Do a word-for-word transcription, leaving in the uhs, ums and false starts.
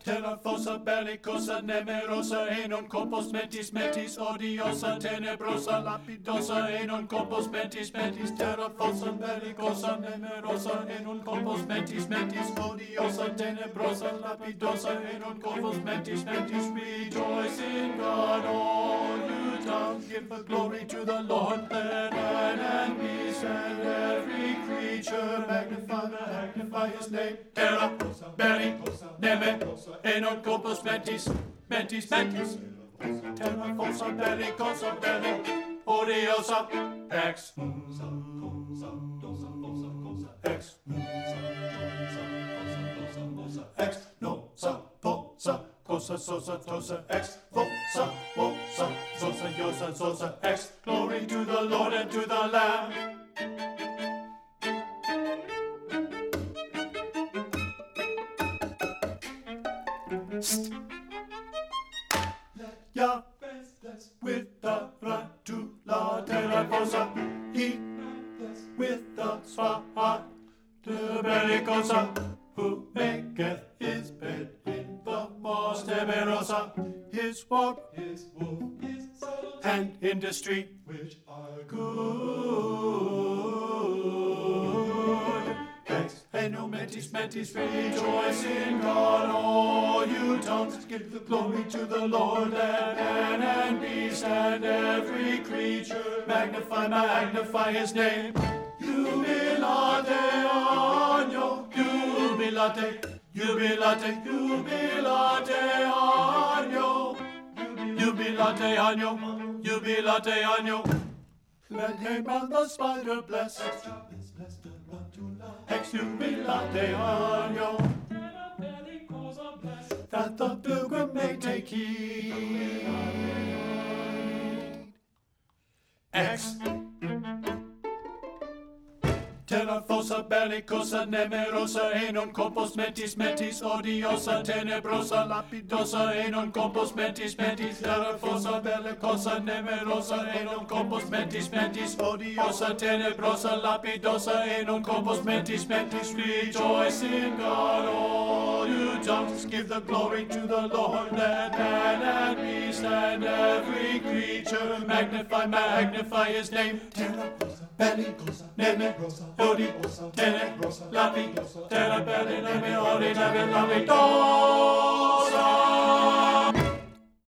Terra fossa bellicosa, nemerosa, e non compos mentis mentis odiosa, tenebrosa, lapidosa, e non compos mentis mentis. Terra fossa bellicosa, nemerosa, e non compos mentis mentis odiosa, tenebrosa, lapidosa, e non compos mentis mentis. Rejoice in God, all you tongues, give the glory to the Lord. Let man and beast and every creature magnify, magnify his name. Terra bellicosa, nemerosa, e non compos mentis, mentis, mentis. Terra fossa bellicosa, belli, odiosa, ex, ex, ex, no, sa, po, sa, cosa, sosa, tosa, ex, fossa, wosa, sosa, yosa, sosa, ex. Glory to the Lord and to the Lamb. Ya with the ratula, terra fossa, he with the swa, the bellicosa, who maketh his bed in the moss, temerosa, his walk, his wolf, his subtle and industry, which are good. Ex eno mentis mentis, rejoice in God, all you tongues, give the glory to the Lord. Let man and beast and every creature magnify, magnify his name. Jubilate agno, jubilate, jubilate, jubilate agno, jubilate agno, jubilate agno. Let him and the spider bless, ex jubilate agno, that the pilgrim may take heed. Ex terra fossa bellicosa, nemerosa, e non compos mentis mentis odiosa, tenebrosa, lapidosa, e non compos mentis mentis. Terra fossa bellicosa, nemerosa, e non compos mentis mentis odiosa, tenebrosa, lapidosa, e non compos mentis mentis. Rejoice in God, all you tongues, give the glory to the Lord. Let man and beast and every creature magnify, magnify his name. Terra fossa bellicosa, nemerosa, odiosa, tenebrosa, lapidosa, terra belli, neme, odi, neme, lapidosa.